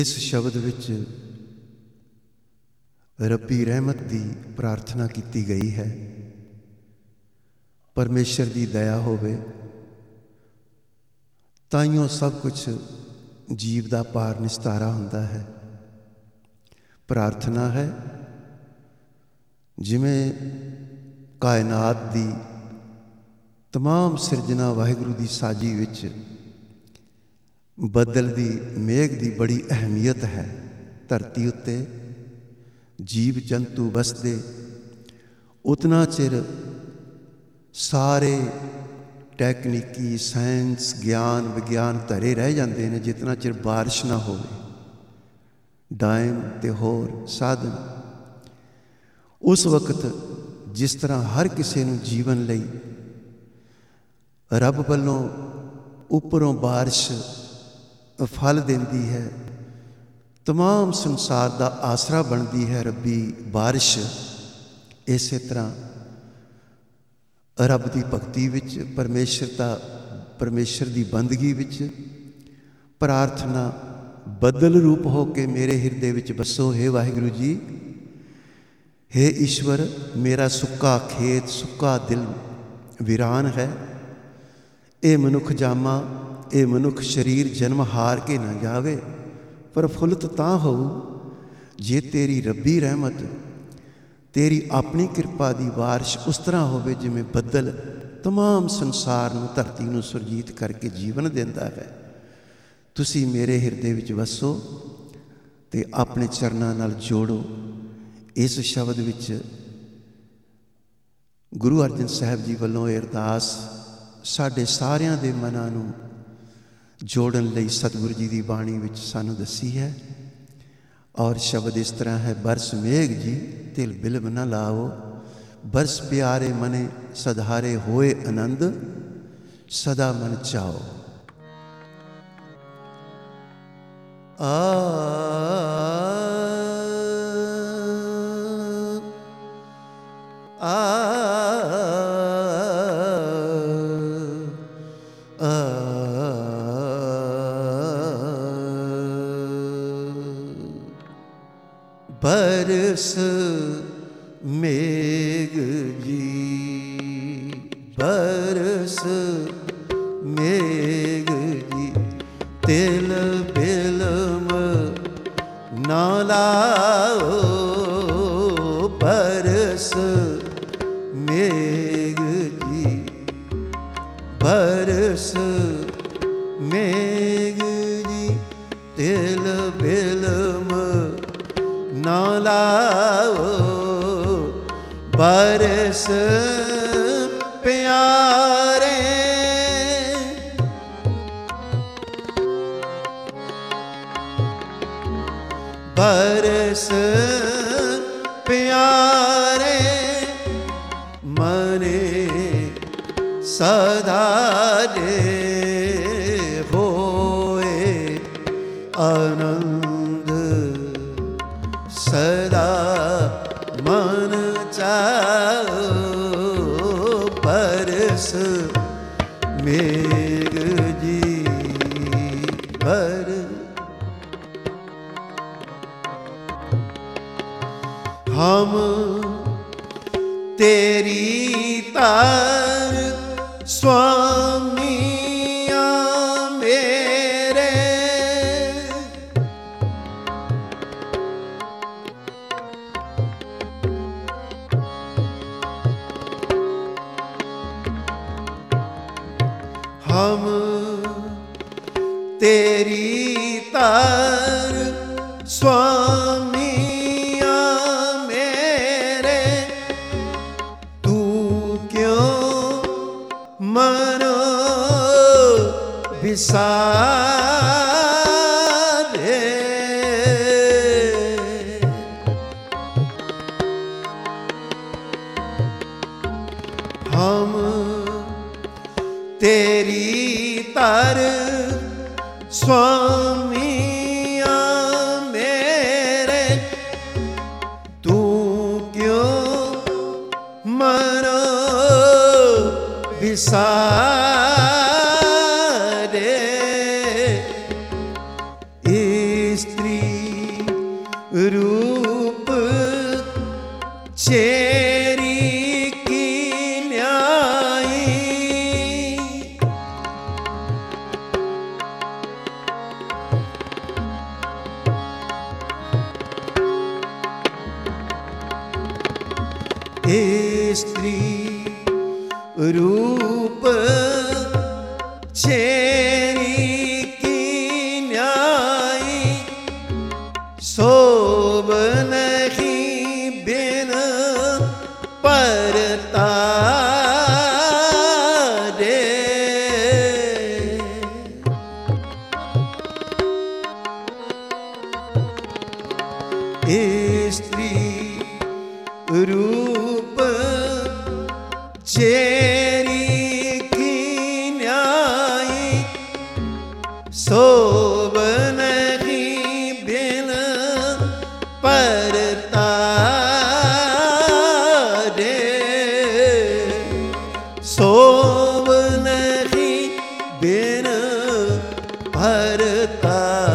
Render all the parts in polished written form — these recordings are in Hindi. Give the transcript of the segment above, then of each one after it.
इस शब्द विच रब्बी रहमत की प्रार्थना की गई है। परमेश्वर की दया होवे ताइयों सब कुछ जीव का पार निस्तारा हुंदा है। प्रार्थना है जिमें कायनात की तमाम सिरजना वाहिगुरू की साजी विच बदल की मेघ की बड़ी अहमियत है। धरती उत्ते जीव जंतु बसते उतना चिर सारे टैक्नीकी साइंस ज्ञान विज्ञान धरे रह जाते हैं जितना चिर बारिश ना हो। डायम ते होर साधन उस वक्त जिस तरह हर किसी नूं जीवन लई रब वालों उपरों बारिश फल देंदी है, तमाम संसार का आसरा बनती है रब्बी बारिश। इस तरह रब की भगती विच परमेश्वर की बंदगी विच प्रार्थना बदल रूप हो के मेरे हिरदे विच बसो। हे वाहिगुरू जी, हे ईश्वर, मेरा सुक्का खेत सुक्का दिल वीरान है। ये मनुख जामा ये मनुख शरीर जन्म हार के ना जावे, पर फुलत तां हो जे तेरी रब्बी रहमत तेरी अपनी कृपा की बारिश उस तरह होवे जिमें बदल तमाम संसार नूं धरती नूं सुरजीत करके जीवन देंदा है। तुसी मेरे हिरदे विच वसो ते अपने चरनां नाल जोड़ो। इस शब्द विच गुरु अर्जन साहब जी वालों अरदास साडे सारियां दे मनां नूं जोड़न लई सतगुरु जी की बाणी विच सानू दसी है। और शब्द इस तरह है, बरस मेघ जी तिल बिलम न लाओ, बरस प्यारे मने सधारे होए आनंद, सदा मन चाओ। बरस मेघ जी बरस मेघ जी तिल बिलम ना लाओ, बरस मेघ जी बरस मेघ जी तिल बिलम ना लाओ, बरस प्यारे बरस प्यारे मने सदा दे होए आनंद, सदा मन चाओ। बरस मेघ जी हम तेरी तार स्वामिया मेरे, हम तेरी तार स्वामिया मेरे, तू क्यों मनो विसारे। हम तेरी तार स्वामिया मेरे, तू क्यों मनो विसारे। रूप चेरी की न्याई, ए स्त्री रूप चेरी की न्याई, सोब नहीं बिन परता दे। स्त्री रूप चेरी की न्याई, सोब नहीं बिन परता दे। सोब नहीं बिन परता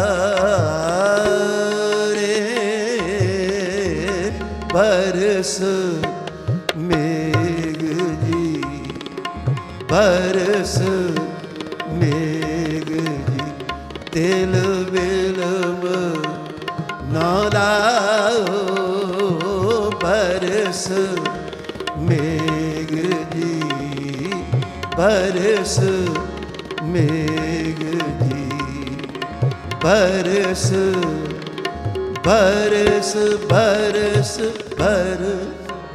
बरस मेघ जी, बरस मेघ जी, तिल बिलम ना लाओ। बरस मेघ जी, बरस मेघ जी, बरस बरस बरस बरस।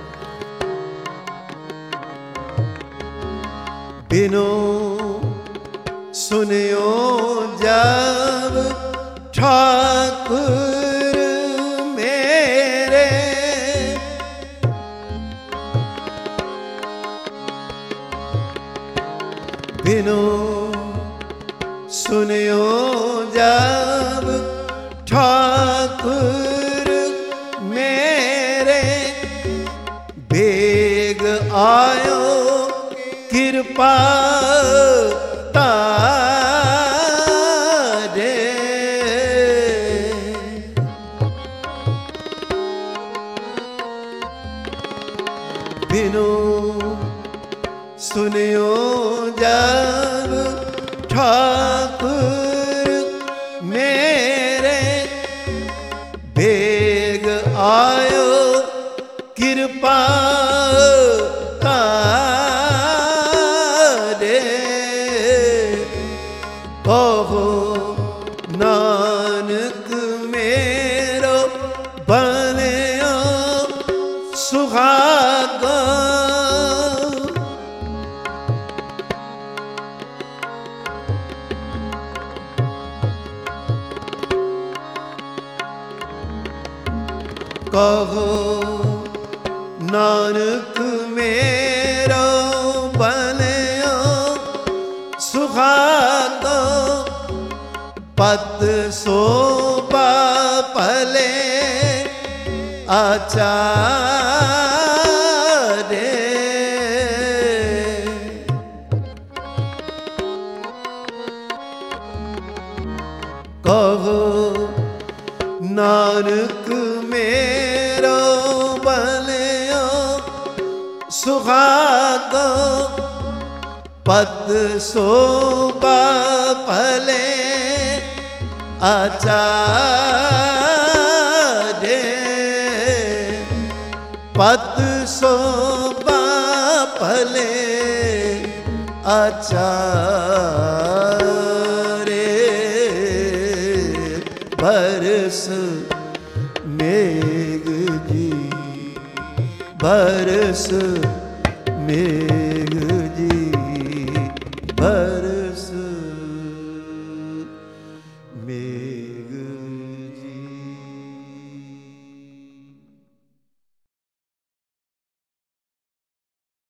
बिनो सुनियो जब ठाकुर मेरे, बिनो सुनियो जब ठाकुर मेरे, बेग आयो कृपा तारे। बिनो सुनियो जब ठाकुर मेरे, बेग आयो कृपा तारे। कहो नानक मेरो बनियो सुहागा, कहो नानक मेरो बनियो सुहागा, पत सोबा पले आचार्य। कहो नानक मेरो बनियो सुहागा, पद सोबा पले आचार्य। पद सोबा पले आचार्य। बरस मेघ जी, बरस मेघ जी, बरस